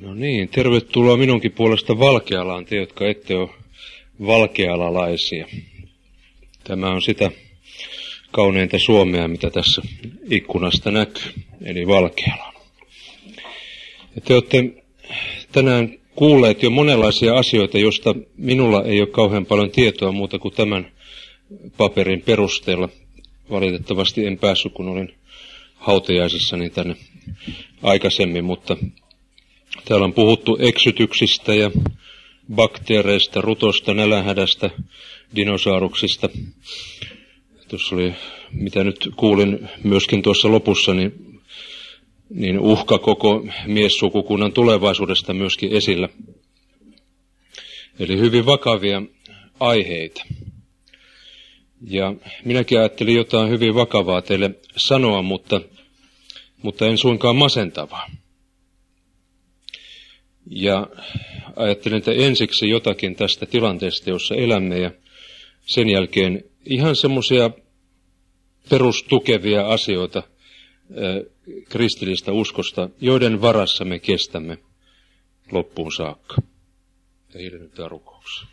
No niin, tervetuloa minunkin puolesta Valkealaan, te jotka ette ole valkealalaisia. Tämä on sitä kauneinta Suomea, mitä tässä ikkunasta näkyy, eli Valkeala. Ja te olette tänään kuulleet jo monenlaisia asioita, joista minulla ei ole kauhean paljon tietoa muuta kuin tämän paperin perusteella. Valitettavasti en päässyt, kun olin hautajaisissani tänne aikaisemmin, mutta täällä on puhuttu eksytyksistä ja bakteereista, rutosta, nälänhädästä, dinosauruksista. Tuossa oli, mitä nyt kuulin myöskin tuossa lopussa, niin uhka koko miessukukunnan tulevaisuudesta myöskin esillä. Eli hyvin vakavia aiheita. Ja minäkin ajattelin jotain hyvin vakavaa teille sanoa, mutta en suinkaan masentavaa. Ja ajattelin, että ensiksi jotakin tästä tilanteesta, jossa elämme, ja sen jälkeen ihan semmoisia perustukevia asioita kristillistä uskosta, joiden varassa me kestämme loppuun saakka. Ja hiljennytään rukoukseen.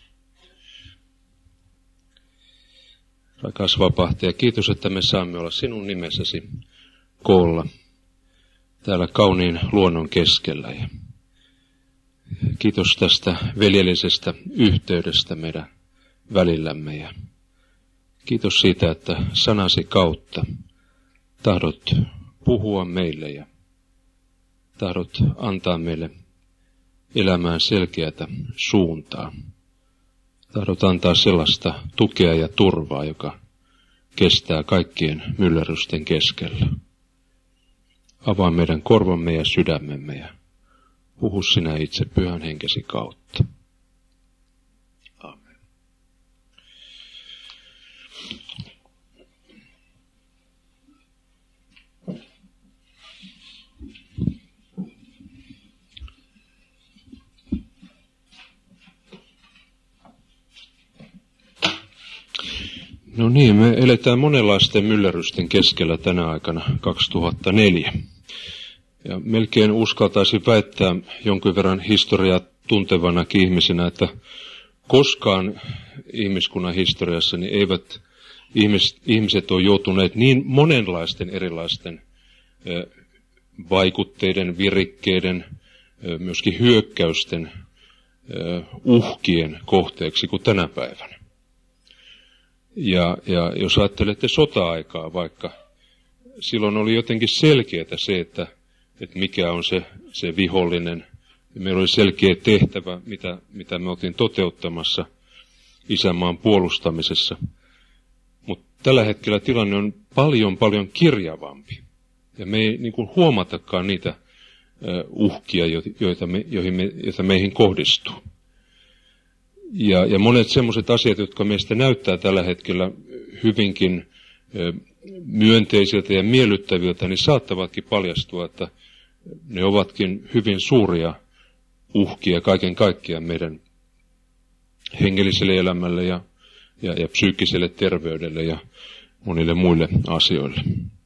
Rakas vapahtaja, kiitos, että me saamme olla sinun nimessäsi koolla täällä kauniin luonnon keskellä. Ja kiitos tästä veljellisestä yhteydestä meidän välillämme ja kiitos siitä, että sanasi kautta tahdot puhua meille ja tahdot antaa meille elämään selkeätä suuntaa. Tahdot antaa sellaista tukea ja turvaa, joka kestää kaikkien myllerrysten keskellä. Avaa meidän korvamme ja sydämemme ja puhu sinä itse Pyhän Henkesi kautta. Amen. No niin, me eletään monenlaisten myllerrysten keskellä tänä aikana 2004. Ja melkein uskaltaisin väittää jonkin verran historiaa tuntevanakin ihmisenä, että koskaan ihmiskunnan historiassa niin eivät ihmiset ole joutuneet niin monenlaisten erilaisten vaikutteiden, virikkeiden, myöskin hyökkäysten, uhkien kohteeksi kuin tänä päivänä. Ja jos ajattelette sota-aikaa vaikka, silloin oli jotenkin selkeää se, että mikä on se vihollinen. Meillä oli selkeä tehtävä, mitä me oltiin toteuttamassa isänmaan puolustamisessa. Mutta tällä hetkellä tilanne on paljon kirjavampi. Ja me ei niin kuin huomatakaan niitä uhkia, joita meihin kohdistuu. Ja monet semmoiset asiat, jotka meistä näyttää tällä hetkellä hyvinkin myönteisiltä ja miellyttäviltä, niin saattavatkin paljastua, että ne ovatkin hyvin suuria uhkia kaiken kaikkiaan meidän hengelliselle elämälle ja psyykkiselle terveydelle ja monille muille asioille.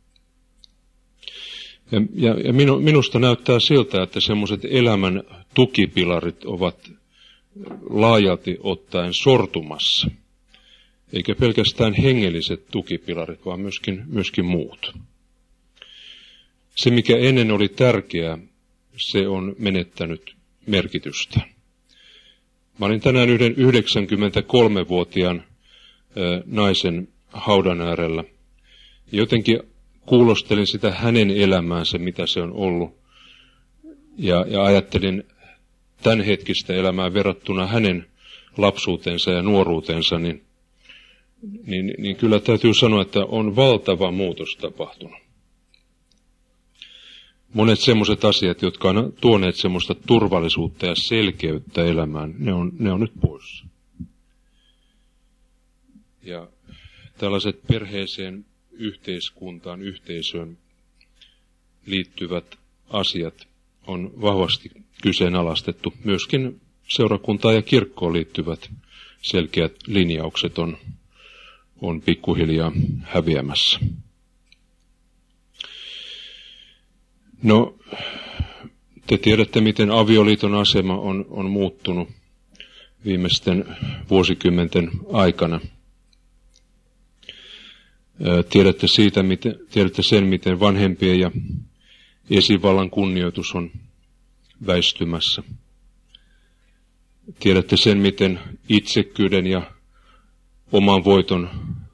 Ja minusta näyttää siltä, että semmoiset elämän tukipilarit ovat laajalti ottaen sortumassa. Eikä pelkästään hengelliset tukipilarit, vaan myöskin muut. Se, mikä ennen oli tärkeää, se on menettänyt merkitystä. Mä olin tänään yhden 93-vuotiaan naisen haudan äärellä. Jotenkin kuulostelin sitä hänen elämäänsä, mitä se on ollut. Ja ajattelin tämän hetkistä elämää verrattuna hänen lapsuutensa ja nuoruutensa, niin kyllä täytyy sanoa, että on valtava muutos tapahtunut. Monet semmoiset asiat, jotka on tuoneet semmoista turvallisuutta ja selkeyttä elämään, ne on nyt poissa. Ja tällaiset perheeseen, yhteiskuntaan, yhteisöön liittyvät asiat on vahvasti kyseenalaistettu. Myöskin seurakuntaan ja kirkkoon liittyvät selkeät linjaukset on pikkuhiljaa häviämässä. No, Te tiedätte, miten avioliiton asema on muuttunut viimeisten vuosikymmenten aikana. Tiedätte sen, miten vanhempien ja esivallan kunnioitus on väistymässä. Tiedätte sen, miten itsekkyyden ja oman voiton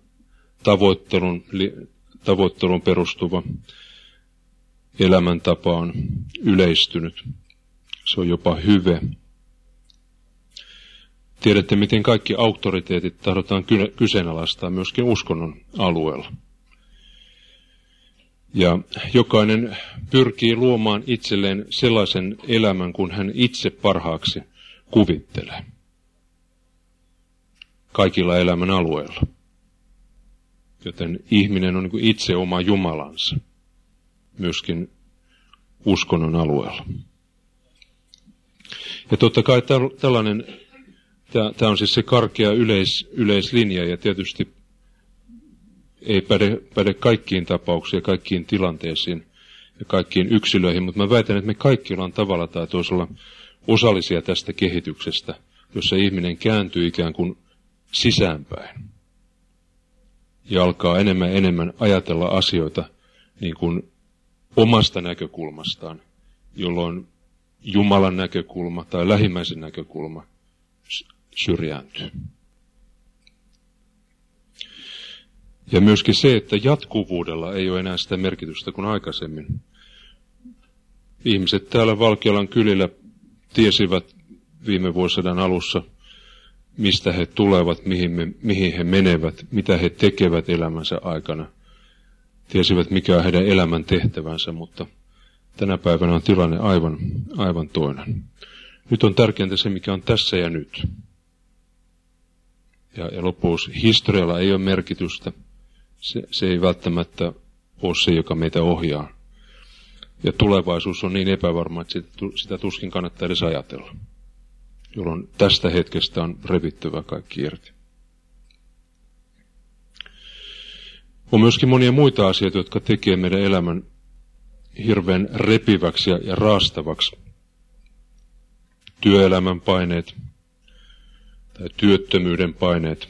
tavoittelun perustuva elämäntapa on yleistynyt. Se on jopa hyve. Tiedätte, miten kaikki auktoriteetit tahdotaan kyseenalaistaa myöskin uskonnon alueella. Ja jokainen pyrkii luomaan itselleen sellaisen elämän, kun hän itse parhaaksi kuvittelee. Kaikilla elämän alueilla. Joten ihminen on niin kuin itse oma Jumalansa. Myöskin uskonnon alueella. Ja totta kai tällainen, tämä on siis se karkea yleislinja, ja tietysti ei päde kaikkiin tapauksiin ja kaikkiin tilanteisiin ja kaikkiin yksilöihin, mutta mä väitän, että me kaikki ollaan tavalla tai toisella osallisia tästä kehityksestä, jossa ihminen kääntyy ikään kuin sisäänpäin ja alkaa enemmän ajatella asioita niin kuin omasta näkökulmastaan, jolloin Jumalan näkökulma tai lähimmäisen näkökulma syrjääntyy. Ja myöskin se, että jatkuvuudella ei ole enää sitä merkitystä kuin aikaisemmin. Ihmiset täällä Valkealan kylillä tiesivät viime vuosisadan alussa, mistä he tulevat, mihin he menevät, mitä he tekevät elämänsä aikana. Tiesivät, mikä on heidän elämän tehtävänsä, mutta tänä päivänä on tilanne aivan toinen. Nyt on tärkeintä se, mikä on tässä ja nyt. Ja lopuksi historialla ei ole merkitystä. Se ei välttämättä ole se, joka meitä ohjaa. Ja tulevaisuus on niin epävarma, että sitä tuskin kannattaa edes ajatella. Jolloin tästä hetkestä on revittävä kaikki irti. On myöskin monia muita asioita, jotka tekee meidän elämän hirveän repiväksi ja raastavaksi. Työelämän paineet tai työttömyyden paineet.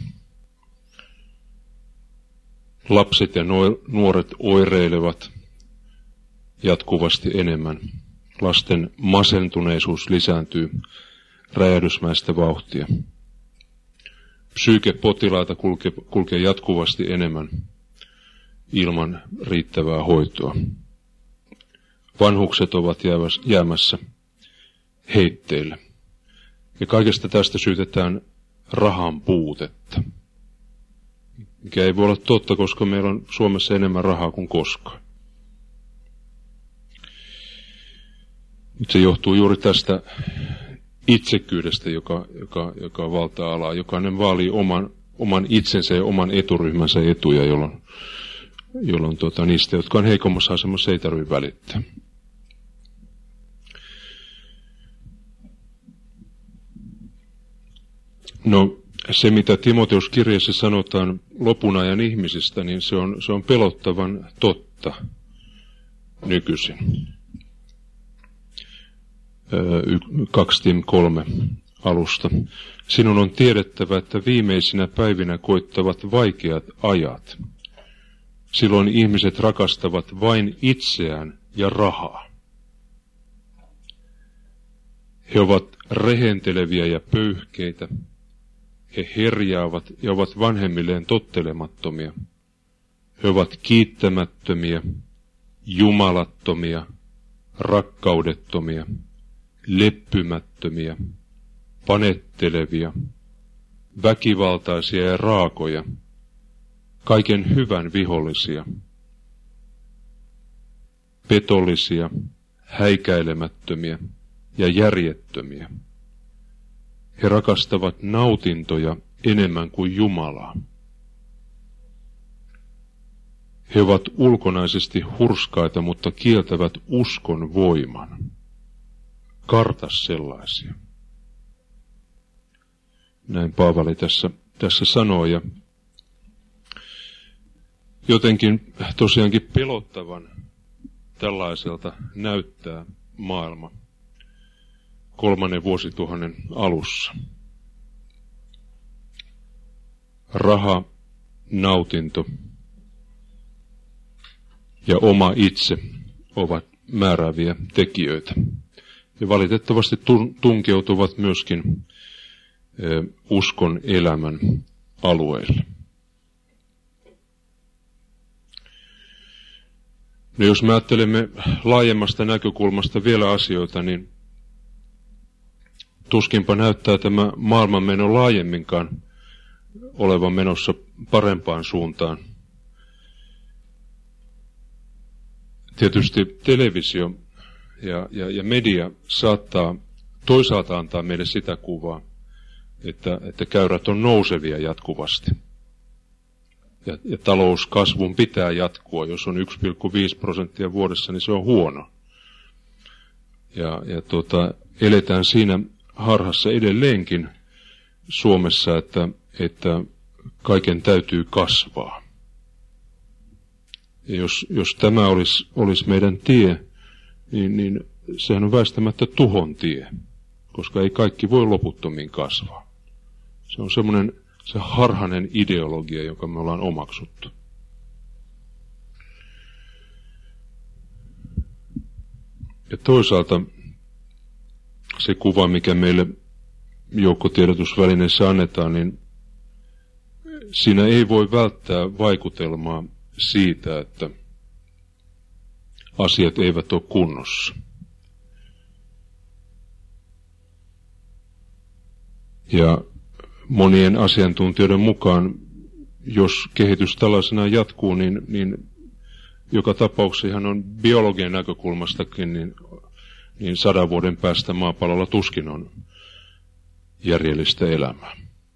Lapset ja nuoret oireilevat jatkuvasti enemmän. Lasten masentuneisuus lisääntyy räjähdysmäistä vauhtia. Psyykepotilaita kulkee jatkuvasti enemmän ilman riittävää hoitoa. Vanhukset ovat jäämässä heitteille. Ja kaikesta tästä syytetään rahan puutetta. Mikä ei voi olla totta, koska meillä on Suomessa enemmän rahaa kuin koskaan. Nyt se johtuu juuri tästä itsekyydestä, joka valtaa alaa. Jokainen vaalii oman itsensä ja oman eturyhmänsä etuja, jolloin niistä, jotka on heikommassa asemassa, ei tarvitse välittää. No, se mitä Timoteus-kirjassa sanotaan lopun ajan ihmisistä, niin se on pelottavan totta nykyisin. 2 Tim 3 alusta. Sinun on tiedettävä, että viimeisinä päivinä koittavat vaikeat ajat. Silloin ihmiset rakastavat vain itseään ja rahaa. He ovat rehenteleviä ja pöyhkeitä. He herjaavat ja ovat vanhemmilleen tottelemattomia. He ovat kiittämättömiä, jumalattomia, rakkaudettomia, leppymättömiä, panettelevia, väkivaltaisia ja raakoja, kaiken hyvän vihollisia, petollisia, häikäilemättömiä ja järjettömiä. He rakastavat nautintoja enemmän kuin Jumalaa. He ovat ulkonaisesti hurskaita, mutta kieltävät uskon voiman. Karta sellaisia. Näin Paavali tässä sanoo, ja jotenkin tosiaankin pelottavan tällaiselta näyttää maailma 3. vuosituhannen alussa. Raha, nautinto ja oma itse ovat määrääviä tekijöitä. Ja valitettavasti tunkeutuvat myöskin uskon elämän alueelle. No jos me ajattelemme laajemmasta näkökulmasta vielä asioita, niin tuskinpa näyttää tämä maailmanmeno laajemminkaan olevan menossa parempaan suuntaan. Tietysti televisio ja media saattaa toisaalta antaa meille sitä kuvaa, että käyrät on nousevia jatkuvasti. Ja talouskasvun pitää jatkua. Jos on 1,5% vuodessa, niin se on huono. Ja eletään siinä harhassa edelleenkin Suomessa, että kaiken täytyy kasvaa. Ja jos tämä olisi meidän tie, niin sehän on väistämättä tuhon tie, koska ei kaikki voi loputtomiin kasvaa. Se on se harhainen ideologia, jonka me ollaan omaksuttu. Ja toisaalta se kuva, mikä meille joukkotiedotusvälineissä annetaan, niin siinä ei voi välttää vaikutelmaa siitä, että asiat eivät ole kunnossa. Ja monien asiantuntijoiden mukaan, jos kehitys tällaisena jatkuu, niin joka tapauksessa ihan on biologian näkökulmastakin, niin 100 vuoden päästä maapallolla tuskin on järjellistä elämää.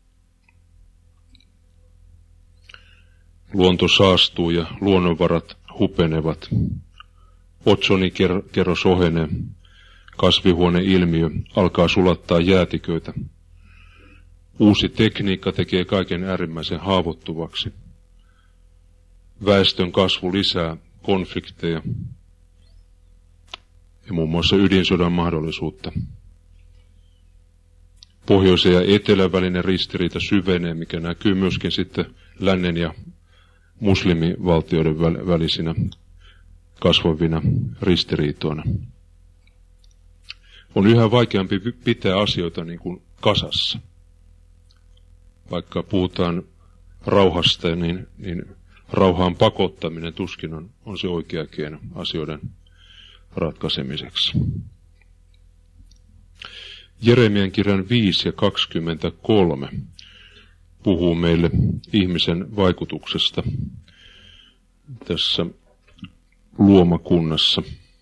Luonto saastuu ja luonnonvarat hupenevat. Otsonikerros ohenee. Kasvihuoneilmiö alkaa sulattaa jäätiköitä. Uusi tekniikka tekee kaiken äärimmäisen haavoittuvaksi. Väestön kasvu lisää konflikteja ja muun muassa ydinsodan mahdollisuutta. Pohjoisen ja etelän välinen ristiriita syvenee, mikä näkyy myöskin sitten lännen ja muslimivaltioiden välisinä kasvavina ristiriitoina. On yhä vaikeampi pitää asioita niin kuin kasassa. Vaikka puhutaan rauhasta, niin rauhaan pakottaminen tuskin on se oikea keino asioiden ratkaisemiseksi. Jeremian kirjan 5 ja 23 puhuu meille ihmisen vaikutuksesta tässä luomakunnassa.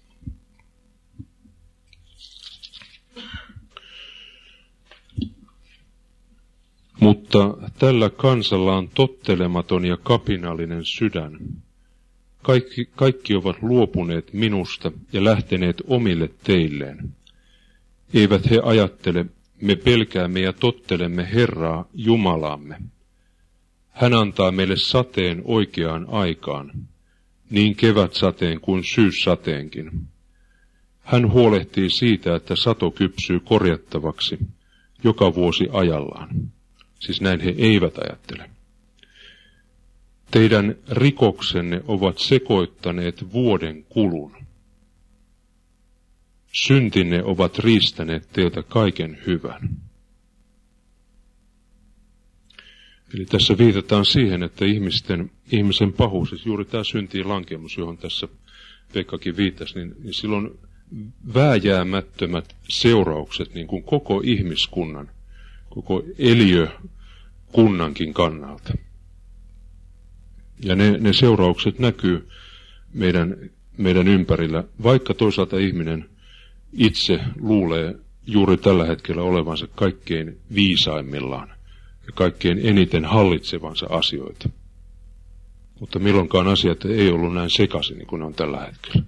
Mutta tällä kansalla on tottelematon ja kapinallinen sydän. Kaikki ovat luopuneet minusta ja lähteneet omille teilleen. Eivät he ajattele, me pelkäämme ja tottelemme Herraa Jumalaamme. Hän antaa meille sateen oikeaan aikaan, niin kevätsateen kuin syyssateenkin. Hän huolehtii siitä, että sato kypsyy korjattavaksi joka vuosi ajallaan. Siis näin he eivät ajattele. Teidän rikoksenne ovat sekoittaneet vuoden kulun. Syntinne ovat riistäneet teiltä kaiken hyvän. Eli tässä viitataan siihen, että ihmisen pahuus, siis juuri tämä syntiin lankemus, johon tässä Pekkakin viittasi, niin silloin vääjäämättömät seuraukset niin kuin koko ihmiskunnan, koko eliökunnankin kannalta. Ja ne seuraukset näkyy meidän ympärillä, vaikka toisaalta ihminen itse luulee juuri tällä hetkellä olevansa kaikkein viisaimmillaan ja kaikkein eniten hallitsevansa asioita. Mutta milloinkaan asiat ei ollut näin sekaisin niin kuin ne on tällä hetkellä.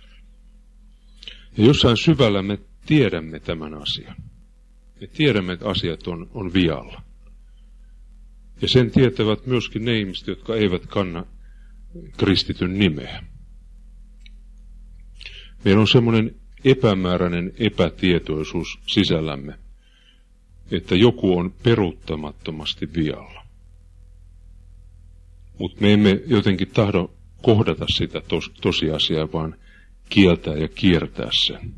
Ja jossain syvällä me tiedämme tämän asian. Me tiedämme, että asiat on vialla. Ja sen tietävät myöskin ne ihmiset, jotka eivät kanna kristityn nimeä. Meillä on semmoinen epämääräinen epätietoisuus sisällämme, että joku on peruuttamattomasti vialla. Mutta me emme jotenkin tahdo kohdata sitä tosiasiaa, vaan kieltää ja kiertää sen.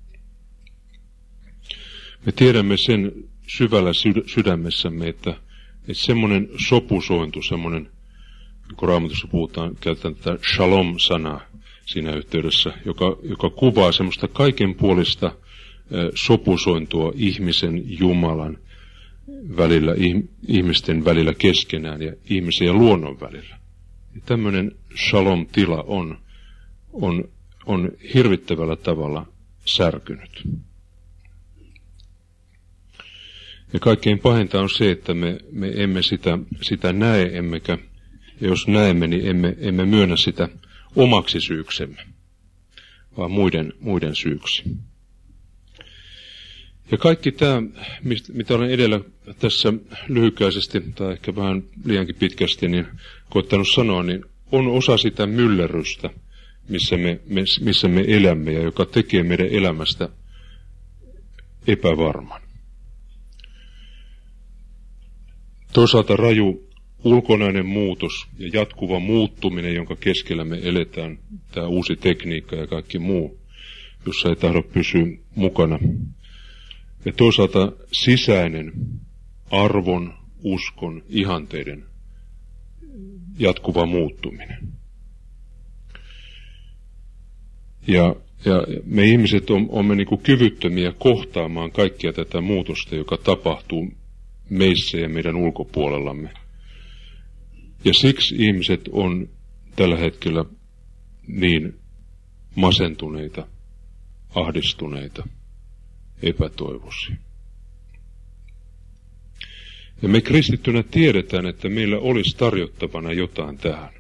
Me tiedämme sen syvällä sydämessämme, että semmoinen sopusointu, semmoinen, kun Raamatussa puhutaan, käytetään tätä shalom-sanaa siinä yhteydessä, joka kuvaa semmoista kaikenpuolista sopusointua ihmisen, Jumalan välillä, ihmisten välillä keskenään ja ihmisen ja luonnon välillä. Ja tämmöinen shalom-tila on hirvittävällä tavalla särkynyt. Ja kaikkein pahinta on se, että me emme sitä näe, emmekä, ja jos näemme, niin emme myönnä sitä omaksi syyksemme, vaan muiden syyksi. Ja kaikki tämä, mitä olen edellä tässä lyhykäisesti, tai ehkä vähän liiankin pitkästi, niin koittanut sanoa, niin on osa sitä myllerrystä, missä me elämme, ja joka tekee meidän elämästä epävarman. Toisaalta raju ulkonainen muutos ja jatkuva muuttuminen, jonka keskellä me eletään, tämä uusi tekniikka ja kaikki muu, jossa ei tahdo pysyä mukana. Ja toisaalta sisäinen arvon, uskon, ihanteiden jatkuva muuttuminen. Ja me ihmiset olemme niin kuin kyvyttömiä kohtaamaan kaikkia tätä muutosta, joka tapahtuu meissä ja meidän ulkopuolellamme. Ja siksi ihmiset on tällä hetkellä niin masentuneita, ahdistuneita, epätoivoisia. Ja me kristittynä tiedetään, että meillä olisi tarjottavana jotain tähän.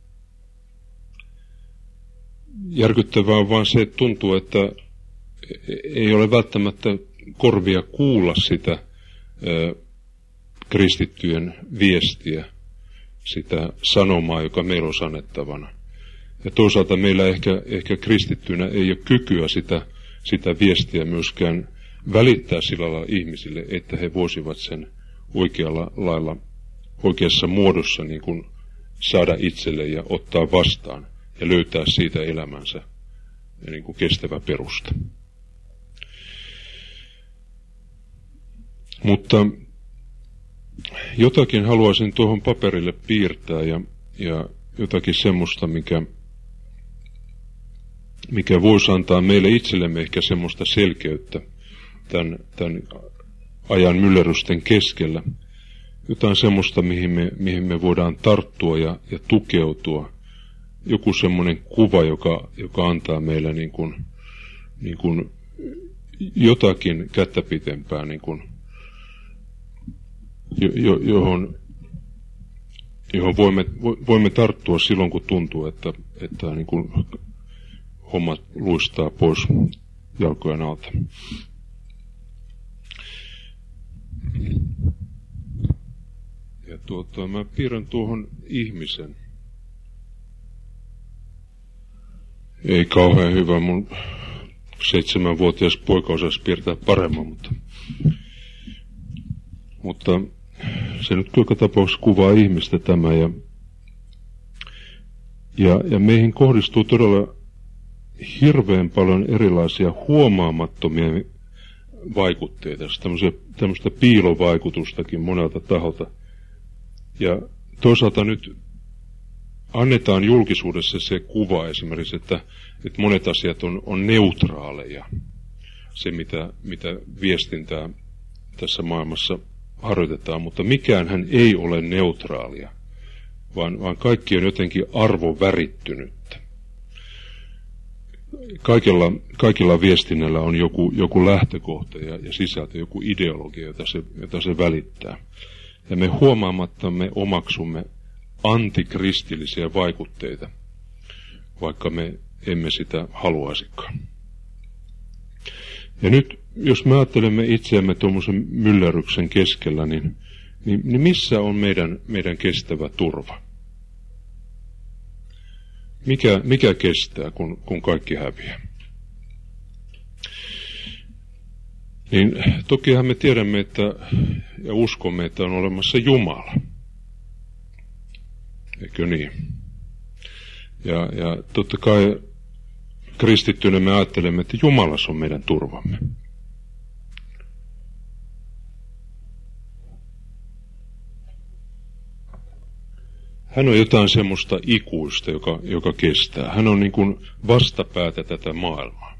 Järkyttävää on vaan se, että tuntuu, että ei ole välttämättä korvia kuulla sitä kristittyjen viestiä, sitä sanomaa, joka meillä on annettavana. Ja toisaalta meillä ehkä kristittyinä ei ole kykyä sitä viestiä myöskään välittää sillä lailla ihmisille, että he voisivat sen oikealla lailla, oikeassa muodossa niin kuin saada itselle ja ottaa vastaan ja löytää siitä elämänsä niin kuin kestävä perusta. Mutta jotakin haluaisin tuohon paperille piirtää ja jotakin semmoista, mikä voisi antaa meille itsellemme ehkä semmoista selkeyttä tämän ajan myllerrysten keskellä. Jotain semmoista, mihin me voidaan tarttua ja tukeutua. Joku semmoinen kuva, joka antaa meille niin kuin jotakin kättä pitempää, niin kuin johon voimme tarttua silloin, kun tuntuu, että niin kuin hommat luistaa pois jalkojen alta. Ja mä piirrän tuohon ihmisen. Ei kauhean hyvä, mun 7-vuotias poika osaisi piirtää paremmin, mutta se nyt joka tapauksessa kuvaa ihmistä tämä ja meihin kohdistuu todella hirveän paljon erilaisia huomaamattomia vaikutteita, tämmöistä piilovaikutustakin monelta taholta. Ja toisaalta nyt annetaan julkisuudessa se kuva esimerkiksi, että monet asiat on neutraaleja. Se, mitä viestintää tässä maailmassa harjoitetaan, mutta mikäänhän ei ole neutraalia, vaan kaikki on jotenkin arvovärittynyttä. Kaikilla viestinnällä on joku lähtökohta ja sisältö, joku ideologia, jota se välittää. Ja me huomaamattamme omaksumme antikristillisiä vaikutteita, vaikka me emme sitä haluaisikaan. Ja nyt, jos me ajattelemme itseämme tuommoisen myllerryksen keskellä, niin missä on meidän kestävä turva? Mikä kestää, kun kaikki häviää? Niin tokihan me tiedämme ja uskomme, että on olemassa Jumala. Eikö niin? Ja totta kai kristittynä me ajattelemme, että Jumala on meidän turvamme. Hän on jotain semmoista ikuista, joka kestää. Hän on niin kuin vastapäätä tätä maailmaa.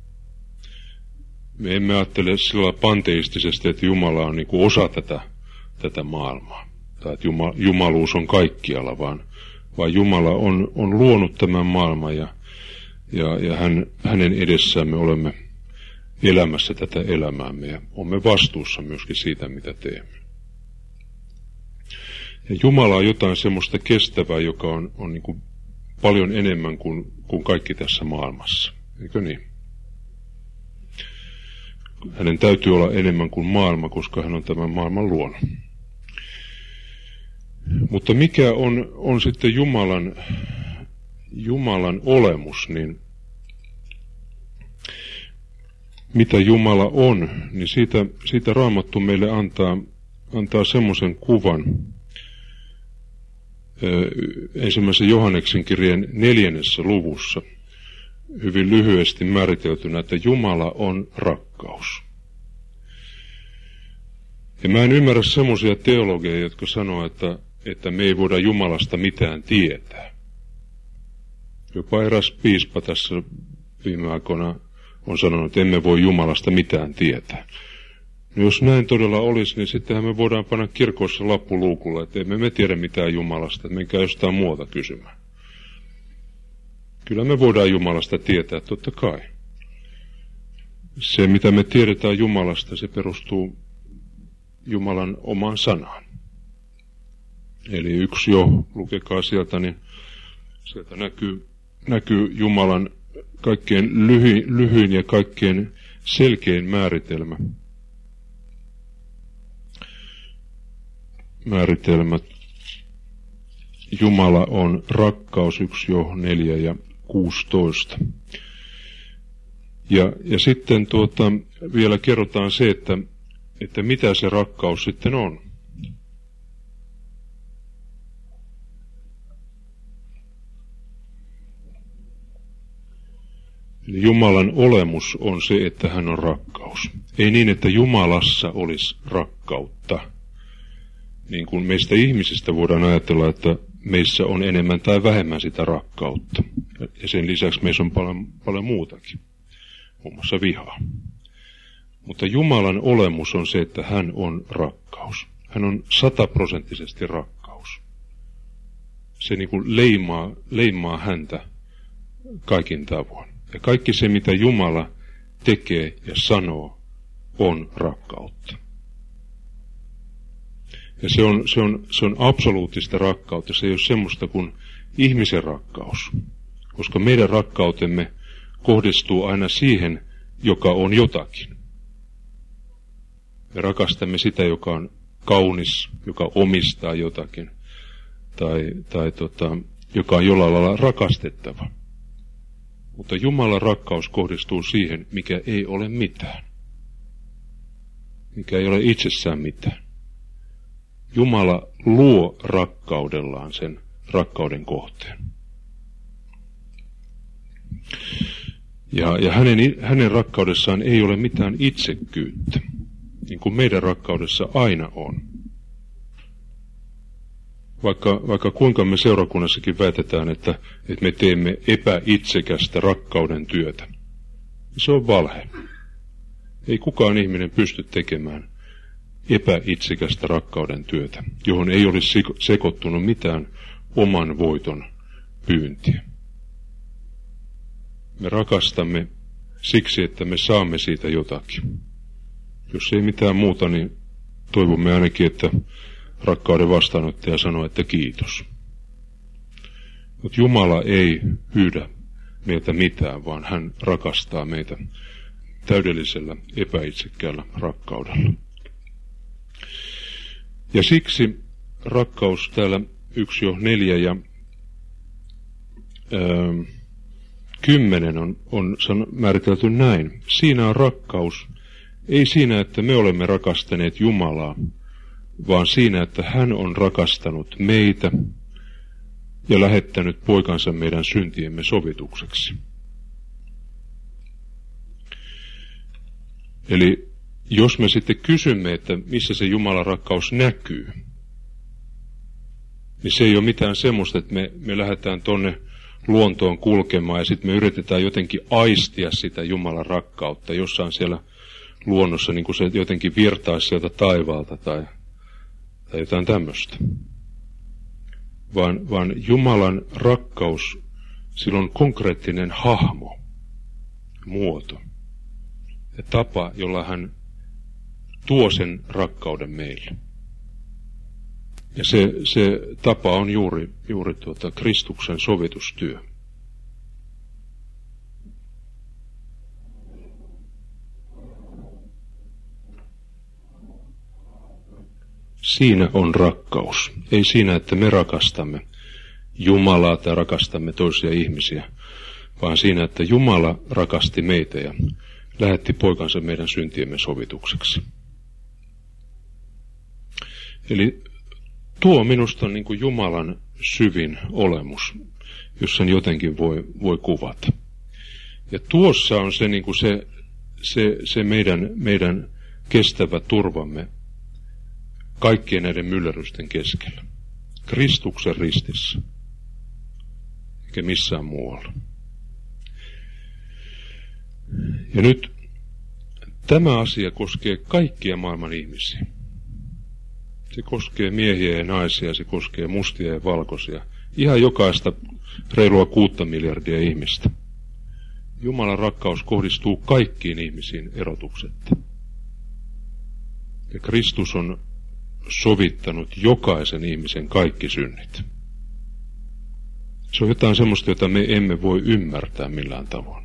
Me emme ajattele sillä panteistisesti, että Jumala on niin kuin osa tätä maailmaa. Tai että jumaluus on kaikkialla, vaan Jumala on luonut tämän maailman ja hänen edessään me olemme elämässä tätä elämäämme ja olemme vastuussa myöskin siitä, mitä teemme. Ja Jumala on jotain semmoista kestävää, joka on niin kuin paljon enemmän kuin kaikki tässä maailmassa. Eikö niin? Hänen täytyy olla enemmän kuin maailma, koska hän on tämän maailman luonut. Mutta mikä on sitten Jumalan olemus, niin mitä Jumala on, niin siitä Raamattu meille antaa semmoisen kuvan, ensimmäisen Johanneksen kirjeen 4. luvussa hyvin lyhyesti määriteltynä, että Jumala on rakkaus. Ja mä en ymmärrä semmoisia teologeja, jotka sanoo, että me ei voida Jumalasta mitään tietää. Jopa eräs piispa tässä viime aikoina on sanonut, että emme voi Jumalasta mitään tietää. No jos näin todella olisi, niin sittenhän me voidaan panna kirkossa lappu luukulle, että emme me tiedä mitään Jumalasta, että menkää jostain muuta kysymään. Kyllä me voidaan Jumalasta tietää, totta kai. Se, mitä me tiedetään Jumalasta, se perustuu Jumalan omaan sanaan. Eli 1 lukekaa sieltä, niin sieltä näkyy Jumalan kaikkein lyhyin ja kaikkein selkein määritelmä. Määritelmät. Jumala on rakkaus 1 4 ja 16. Ja sitten vielä kerrotaan se, että mitä se rakkaus sitten on. Eli Jumalan olemus on se, että hän on rakkaus. Ei niin, että Jumalassa olisi rakkautta. Niin kuin meistä ihmisistä voidaan ajatella, että meissä on enemmän tai vähemmän sitä rakkautta. Ja sen lisäksi meissä on paljon muutakin. Muun muassa vihaa. Mutta Jumalan olemus on se, että hän on rakkaus. Hän on 100% rakkaus. Se niin kuin leimaa häntä kaikin tavoin. Ja kaikki se, mitä Jumala tekee ja sanoo, on rakkautta. Ja se on absoluuttista rakkautta. Se ei ole semmoista kuin ihmisen rakkaus. Koska meidän rakkautemme kohdistuu aina siihen, joka on jotakin. Me rakastamme sitä, joka on kaunis, joka omistaa jotakin. Tai joka on jollain lailla rakastettava. Mutta Jumalan rakkaus kohdistuu siihen, mikä ei ole mitään. Mikä ei ole itsessään mitään. Jumala luo rakkaudellaan sen rakkauden kohteen. Ja hänen rakkaudessaan ei ole mitään itsekkyyttä, niin kuin meidän rakkaudessa aina on. Vaikka kuinka me seurakunnassakin väitetään, että me teemme epäitsekästä rakkauden työtä. Se on valhe. Ei kukaan ihminen pysty tekemään epäitsekästä rakkauden työtä, johon ei olisi sekoittunut mitään oman voiton pyyntiä. Me rakastamme siksi, että me saamme siitä jotakin. Jos ei mitään muuta, niin toivomme ainakin, että rakkauden vastaanottaja sanoo, että kiitos. Mutta Jumala ei pyydä meiltä mitään, vaan hän rakastaa meitä täydellisellä epäitsekkäällä rakkaudella. Ja siksi rakkaus täällä 1 4 ja 10 on määritelty näin. Siinä on rakkaus, Ei siinä, että me olemme rakastaneet Jumalaa, vaan siinä, että hän on rakastanut meitä ja lähettänyt poikansa meidän syntiemme sovitukseksi. Eli jos me sitten kysymme, että missä se Jumalan rakkaus näkyy, niin se ei ole mitään semmoista, että me lähdetään tonne luontoon kulkemaan ja sitten me yritetään jotenkin aistia sitä Jumalan rakkautta jossain siellä luonnossa, niin kuin se jotenkin virtaisi sieltä taivaalta tai jotain tämmöistä. Vaan Jumalan rakkaus, sillä on konkreettinen hahmo, muoto ja tapa, jolla hän tuo sen rakkauden meille. Ja se tapa on juuri Kristuksen sovitustyö. Siinä on rakkaus. Ei siinä, että me rakastamme Jumalaa tai rakastamme toisia ihmisiä, vaan siinä, että Jumala rakasti meitä ja lähetti poikansa meidän syntiemme sovitukseksi. Eli tuo minusta on niin kuin Jumalan syvin olemus, jos sen jotenkin voi kuvata. Ja tuossa on se, niin kuin se meidän kestävä turvamme kaikkien näiden myllerrysten keskellä. Kristuksen ristissä, eikä missään muualla. Ja nyt tämä asia koskee kaikkia maailman ihmisiä. Se koskee miehiä ja naisia, se koskee mustia ja valkoisia. Ihan jokaista reilua 6 miljardia ihmistä. Jumalan rakkaus kohdistuu kaikkiin ihmisiin erotuksetta. Ja Kristus on sovittanut jokaisen ihmisen kaikki synnit. Se on jotain semmoista, jota me emme voi ymmärtää millään tavoin.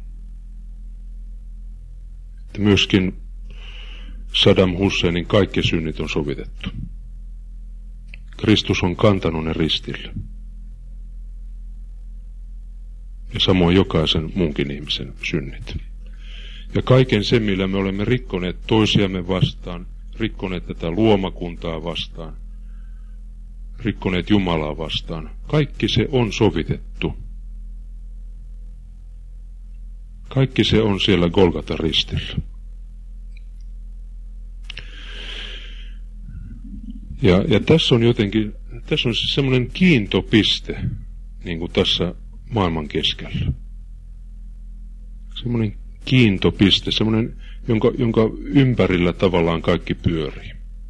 Että myöskin Saddam Husseinin kaikki synnit on sovitettu. Kristus on kantanut ne ristille. Ja samoin jokaisen muunkin ihmisen synnit. Ja kaiken sen, millä me olemme rikkoneet toisiamme vastaan, rikkoneet tätä luomakuntaa vastaan, rikkoneet Jumalaa vastaan, kaikki se on sovitettu. Kaikki se on siellä Golgatan ristillä. Ja tässä on jotenkin, tässä on semmoinen kiintopiste, niin kuin tässä maailman keskellä. Semmoinen kiintopiste, semmoinen, jonka ympärillä tavallaan kaikki pyörii.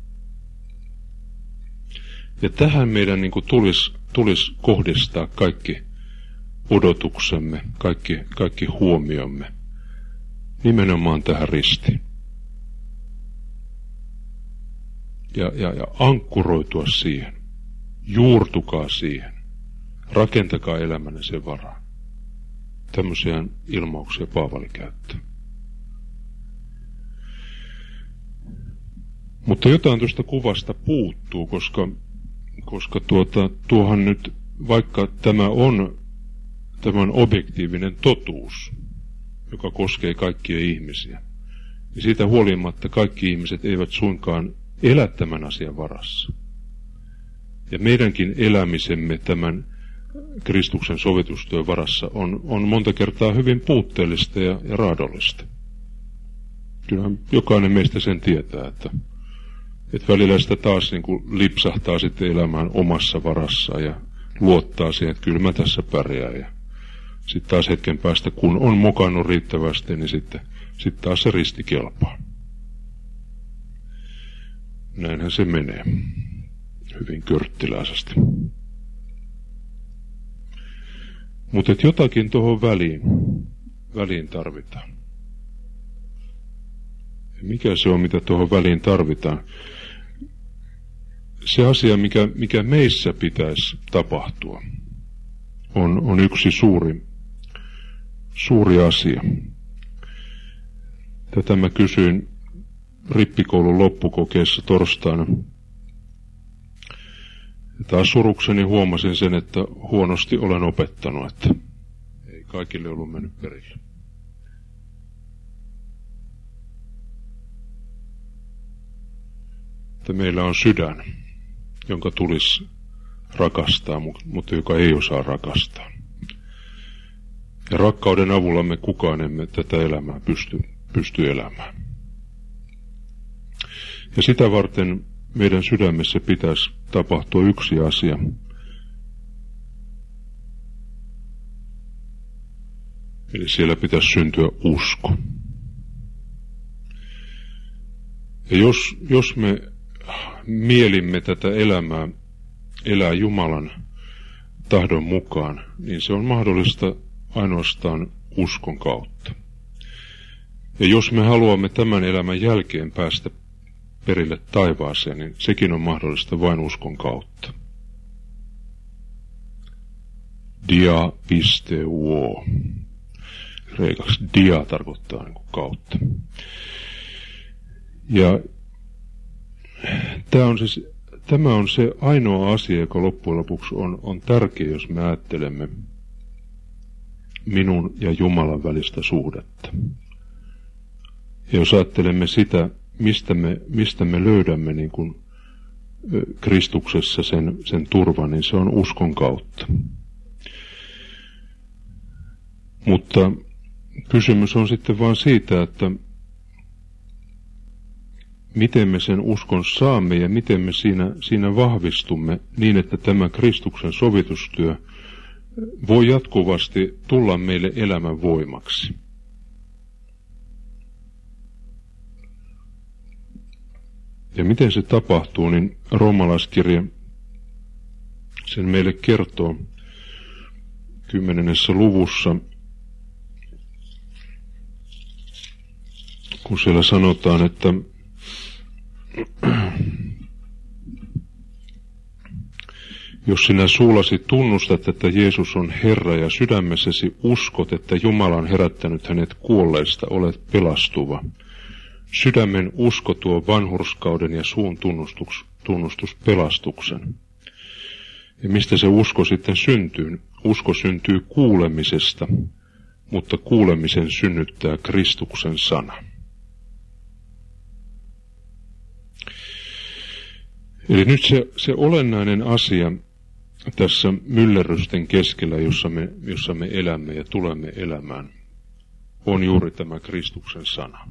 Ja tähän meidän niin kuin tulisi kohdistaa kaikki odotuksemme, kaikki huomiomme, nimenomaan tähän ristiin. Ja ankkuroitua siihen, juurtukaa siihen, rakentakaa elämänne sen varaan. Tämmöisiä ilmauksia Paavali käyttää. Mutta jotain tuosta kuvasta puuttuu, koska tuohan nyt, vaikka tämä on objektiivinen totuus, joka koskee kaikkia ihmisiä, niin siitä huolimatta kaikki ihmiset eivät suinkaan elä tämän asian varassa. Ja meidänkin elämisemme tämän Kristuksen sovitustyön varassa on monta kertaa hyvin puutteellista ja raadollista. Kyllähän jokainen meistä sen tietää, että välillä sitä taas niin kuin lipsahtaa sitten elämään omassa varassaan ja luottaa siihen, että kyllä mä tässä pärjään. Ja sitten taas hetken päästä, kun on mokannut riittävästi, niin sitten taas se risti kelpaa. Näinhän se menee. Hyvin körttiläisesti. Mutta jotakin tuohon väliin tarvitaan. Ja mikä se on, mitä tuohon väliin tarvitaan? Se asia, mikä meissä pitäisi tapahtua, on yksi suuri asia. Tätä mä kysyin rippikoulun loppukokeessa torstaina. Ja taas surukseni huomasin sen, että huonosti olen opettanut, että ei kaikille ollut mennyt perille. että meillä on sydän, jonka tulisi rakastaa, mutta joka ei osaa rakastaa. Ja rakkauden avulla me kukaan emme tätä elämää pysty elämään. Ja sitä varten meidän sydämessä pitäisi tapahtua yksi asia. Eli siellä pitäisi syntyä usko. Ja jos me mielimme tätä elämää elää Jumalan tahdon mukaan, niin se on mahdollista ainoastaan uskon kautta. Ja jos me haluamme tämän elämän jälkeen päästä perille taivaaseen, niin sekin on mahdollista vain uskon kautta. Dia pisteuo. Kreikaksi dia tarkoittaa niin kuin kautta. Ja tämä on se ainoa asia, joka loppujen lopuksi on tärkeä, jos me ajattelemme minun ja Jumalan välistä suhdetta. Ja jos ajattelemme sitä, mistä me löydämme niin kuin Kristuksessa sen turvan, niin se on uskon kautta. Mutta kysymys on sitten vain siitä, että miten me sen uskon saamme ja miten me siinä vahvistumme niin, että tämä Kristuksen sovitustyö voi jatkuvasti tulla meille elämän voimaksi. Ja miten se tapahtuu, niin roomalaiskirja sen meille kertoo 10. luvussa, kun siellä sanotaan, että jos sinä suullasi tunnustat, että Jeesus on Herra ja sydämessäsi uskot, että Jumala on herättänyt hänet kuolleista, olet pelastuva. Sydämen usko tuo vanhurskauden ja suun tunnustus pelastuksen. Ja mistä se usko sitten syntyy? Usko syntyy kuulemisesta, mutta kuulemisen synnyttää Kristuksen sana. Eli nyt se olennainen asia tässä myllerrysten keskellä, jossa me elämme ja tulemme elämään, on juuri tämä Kristuksen sana.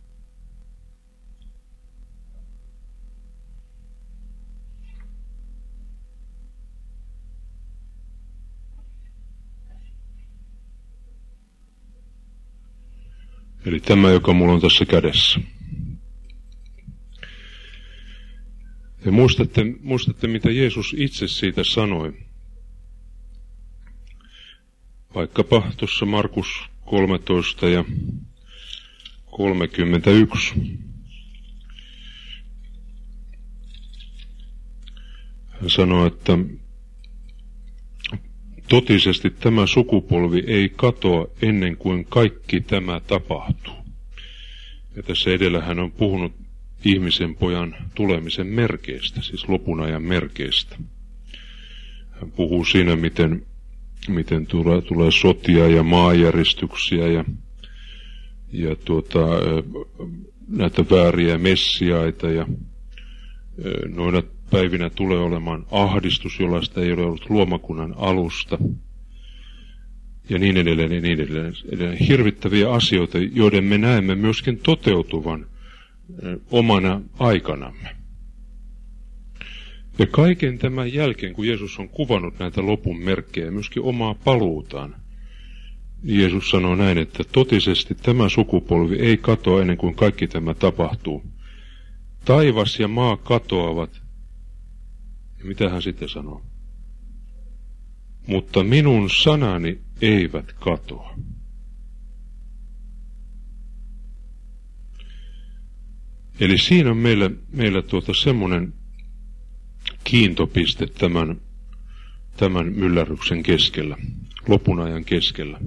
Eli tämä, joka mulla on tässä kädessä. Ja muistatte, mitä Jeesus itse siitä sanoi. Vaikkapa tuossa Markus 13 ja 31. Hän sanoi, että totisesti tämä sukupolvi ei katoa ennen kuin kaikki tämä tapahtuu. Ja tässä edellä hän on puhunut ihmisen pojan tulemisen merkeistä, siis lopun ajan merkeistä. Hän puhuu siinä, miten tulee sotia ja maanjäristyksiä ja näitä vääriä messiaita ja noina päivinä tulee olemaan ahdistus, jollaista ei ole ollut luomakunnan alusta. Ja niin edelleen ja niin edelleen. Hirvittäviä asioita, joiden me näemme myöskin toteutuvan omana aikanamme. Ja kaiken tämän jälkeen, kun Jeesus on kuvannut näitä lopun merkkejä ja myöskin omaa paluutaan, niin Jeesus sanoo näin, että totisesti tämä sukupolvi ei katoa ennen kuin kaikki tämä tapahtuu. Taivas ja maa katoavat. Ja mitä hän sitten sanoo? Mutta minun sanani eivät katoa. Eli siinä on meillä semmoinen kiintopiste tämän myllerryksen keskellä, lopun ajan keskellä.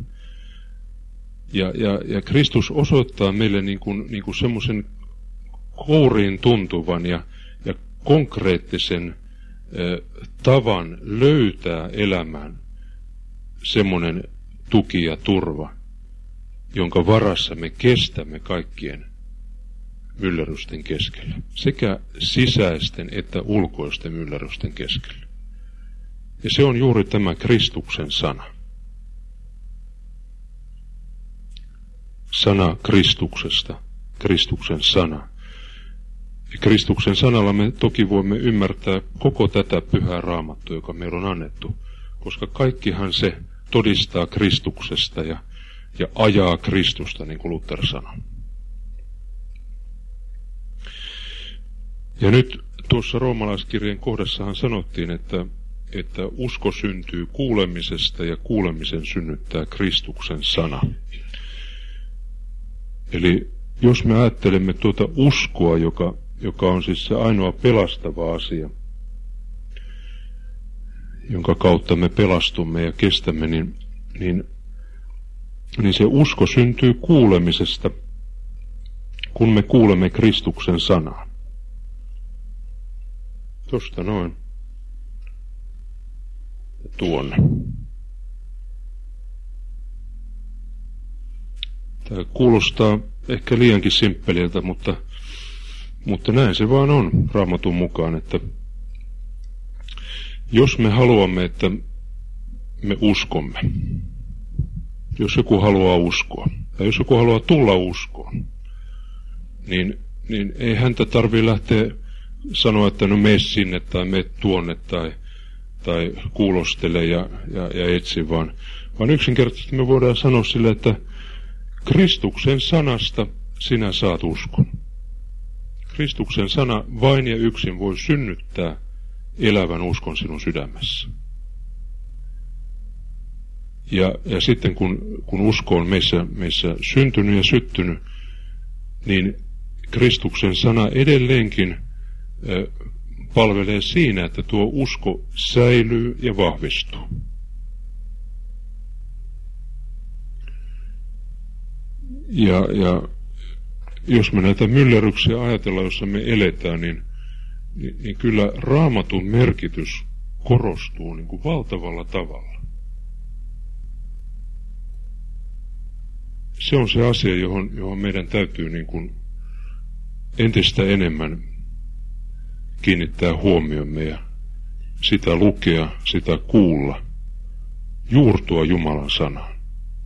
Ja Kristus osoittaa meille niin kuin semmoisen kouriin tuntuvan ja konkreettisen tavan löytää elämään semmoinen tuki ja turva, jonka varassa me kestämme kaikkien myllerrysten keskellä. Sekä sisäisten että ulkoisten myllerrysten keskellä. Ja se on juuri tämä Kristuksen sana. Sana Kristuksesta, Kristuksen sana. Ja Kristuksen sanalla me toki voimme ymmärtää koko tätä pyhää raamattua, joka meillä on annettu, koska kaikkihan se todistaa Kristuksesta ja ajaa Kristusta, niin kuin Luther sanoi. Ja nyt tuossa roomalaiskirjeen kohdassahan sanottiin, että usko syntyy kuulemisesta ja kuulemisen synnyttää Kristuksen sana. Eli jos me ajattelemme tuota uskoa, joka on siis se ainoa pelastava asia, jonka kautta me pelastumme ja kestämme, niin se usko syntyy kuulemisesta, kun me kuulemme Kristuksen sanaa. Tuosta noin. Ja tuonne. Tämä kuulostaa ehkä liiankin simppeliltä, mutta näin se vaan on Raamatun mukaan, että jos me haluamme, että me uskomme, jos joku haluaa uskoa, tai jos joku haluaa tulla uskoon, niin ei häntä tarvitse lähteä sanoa, että no mene sinne tai mene tuonne tai kuulostele ja etsi, vaan yksinkertaisesti me voidaan sanoa sille, että Kristuksen sanasta sinä saat uskon. Kristuksen sana vain ja yksin voi synnyttää elävän uskon sinun sydämessä. Ja sitten kun usko on meissä syntynyt ja syttynyt, niin Kristuksen sana edelleenkin palvelee siinä, että tuo usko säilyy ja vahvistuu. Ja jos me näitä myllerryksiä ajatellaan, jossa me eletään, niin kyllä Raamatun merkitys korostuu niin kuin valtavalla tavalla. Se on se asia, johon meidän täytyy niin kuin entistä enemmän kiinnittää huomiomme ja sitä lukea, sitä kuulla, juurtua Jumalan sanaan.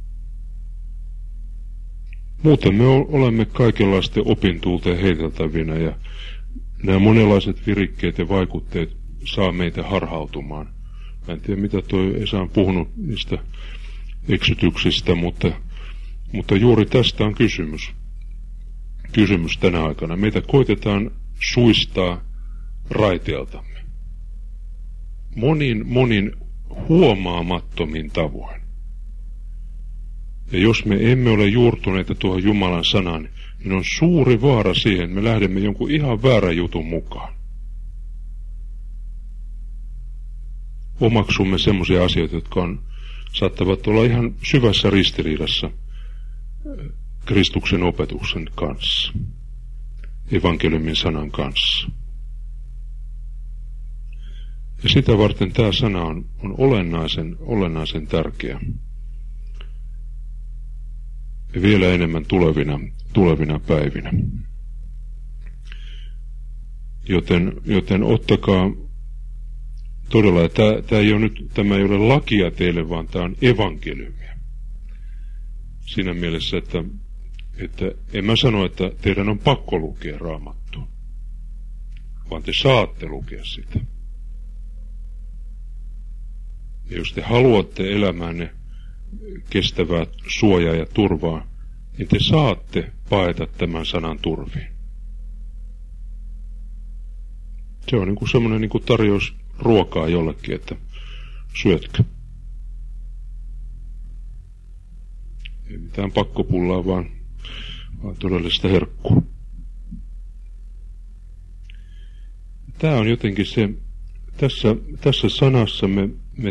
Muuten me olemme kaikenlaisten opintuulteen heiteltävinä ja nämä monenlaiset virikkeet ja vaikutteet saa meitä harhautumaan. Mä en tiedä, mitä toi Esa on puhunut niistä eksytyksistä, mutta juuri tästä on kysymys tänä aikana. Meitä koitetaan suistaa raiteeltamme monin huomaamattomin tavoin. Ja jos me emme ole juurtuneita tuohon Jumalan sanaan, niin on suuri vaara siihen, että me lähdemme jonkun ihan väärän jutun mukaan. Omaksumme semmoisia asioita, jotka saattavat olla ihan syvässä ristiriidassa Kristuksen opetuksen kanssa, evankeliumin sanan kanssa. Ja sitä varten tämä sana on olennaisen tärkeä. Ja vielä enemmän tulevina päivinä. Joten ottakaa todella, tämä ei ole lakia teille, vaan tämä on evankeliumia. Siinä mielessä, että en mä sano, että teidän on pakko lukea Raamattua, vaan te saatte lukea sitä. Ja jos te haluatte elämäänne kestävää suojaa ja turvaa, niin te saatte paeta tämän sanan turviin. Se on niin kuin semmoinen niin kuin tarjous ruokaa jollekin, että syötkö. Ei mitään pakkopullaa, vaan todellista herkkua. Tämä on jotenkin se, tässä sanassa me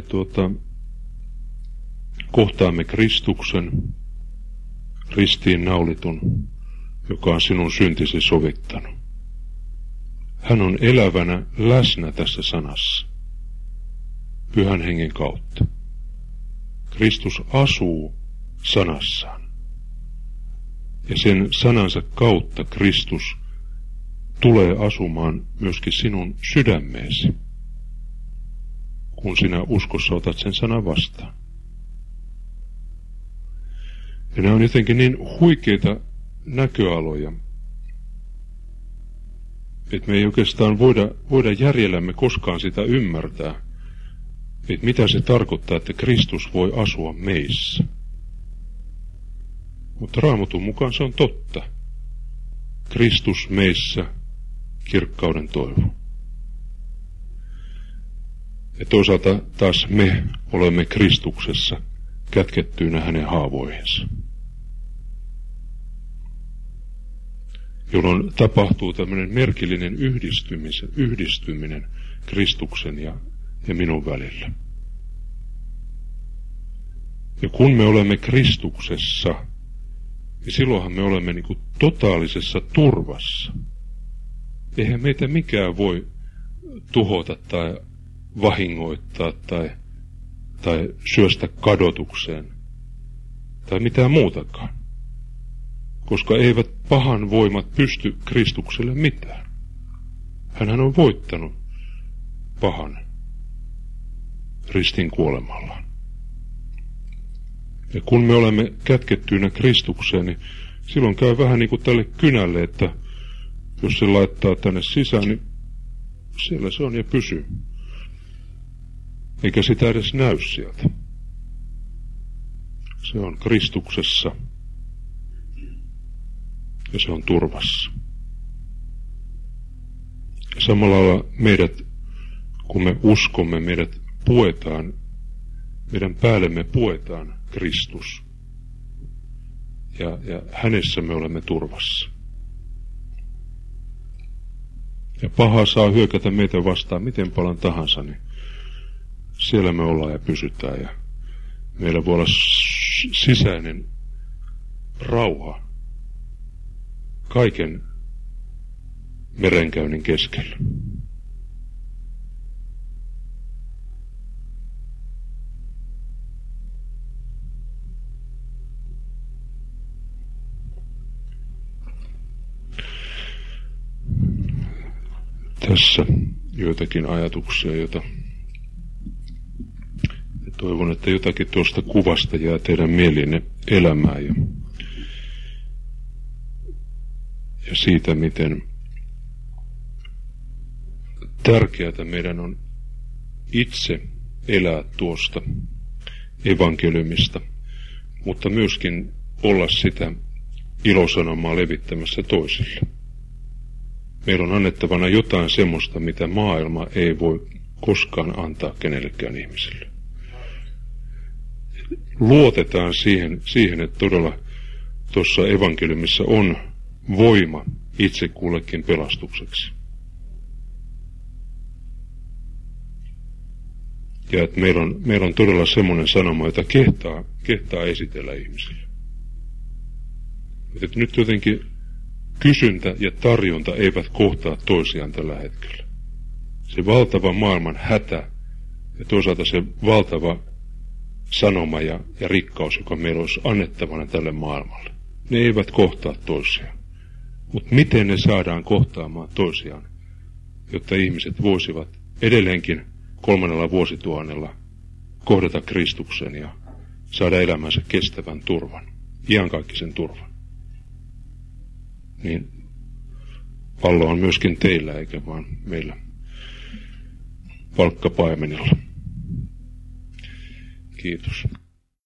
kohtaamme Kristuksen ristiin naulitun, joka on sinun syntisi sovittanut. Hän on elävänä läsnä tässä sanassa, Pyhän Hengen kautta. Kristus asuu sanassaan. Ja sen sanansa kautta Kristus tulee asumaan myöskin sinun sydämeesi, kun sinä uskossa otat sen sanan vastaan. Ja nämä on jotenkin niin huikeita näköaloja, että me ei oikeastaan voida järjellämme koskaan sitä ymmärtää, että mitä se tarkoittaa, että Kristus voi asua meissä. Mutta Raamatun mukaan se on totta. Kristus meissä, kirkkauden toivo. Ja toisaalta taas me olemme Kristuksessa kätkettyinä hänen haavoihinsa. Jolloin tapahtuu tämmöinen merkillinen yhdistyminen Kristuksen ja minun välillä. Ja kun me olemme Kristuksessa, niin silloinhan me olemme niin kuin totaalisessa turvassa. Eihän meitä mikään voi tuhota tai vahingoittaa tai syöstä kadotukseen tai mitään muutakaan. Koska eivät pahan voimat pysty Kristukselle mitään. Hänhän on voittanut pahan ristin kuolemallaan. Ja kun me olemme kätkettyinä Kristukseen, niin silloin käy vähän niin kuin tälle kynälle, että jos se laittaa tänne sisään, niin siellä se on ja pysyy. Eikä sitä edes näy sieltä. Se on Kristuksessa ja se on turvassa. Ja samalla lailla meidät, kun me uskomme, meidät puetaan, meidän päällemme puetaan Kristus. Ja hänessä me olemme turvassa. Ja paha saa hyökätä meitä vastaan miten paljon tahansa, niin siellä me ollaan ja pysytään. Ja meillä voi olla sisäinen rauha kaiken merenkäynnin keskellä. Tässä joitakin ajatuksia, joita toivon, että jotakin tuosta kuvasta jää teidän mieliinne elämään ja siitä, miten tärkeää meidän on itse elää tuosta evankeliumista, mutta myöskin olla sitä ilosanomaa levittämässä toisille. Meillä on annettavana jotain semmoista, mitä maailma ei voi koskaan antaa kenellekään ihmiselle. Luotetaan siihen, että todella tuossa evankeliumissa on voima itse kullekin pelastukseksi. Ja että meillä on todella semmoinen sanoma, jota kehtaa esitellä ihmisille. Että nyt jotenkin kysyntä ja tarjonta eivät kohtaa toisiaan tällä hetkellä. Se valtava maailman hätä ja toisaalta se valtava sanoma ja rikkaus, joka meillä olisi annettavana tälle maailmalle. Ne eivät kohtaa toisiaan. Mutta miten ne saadaan kohtaamaan toisiaan, jotta ihmiset voisivat edelleenkin 3. vuosituhannella kohdata Kristuksen ja saada elämänsä kestävän turvan, iankaikkisen turvan. Niin pallo on myöskin teillä, eikä vaan meillä palkkapaimenilla. Kiitos.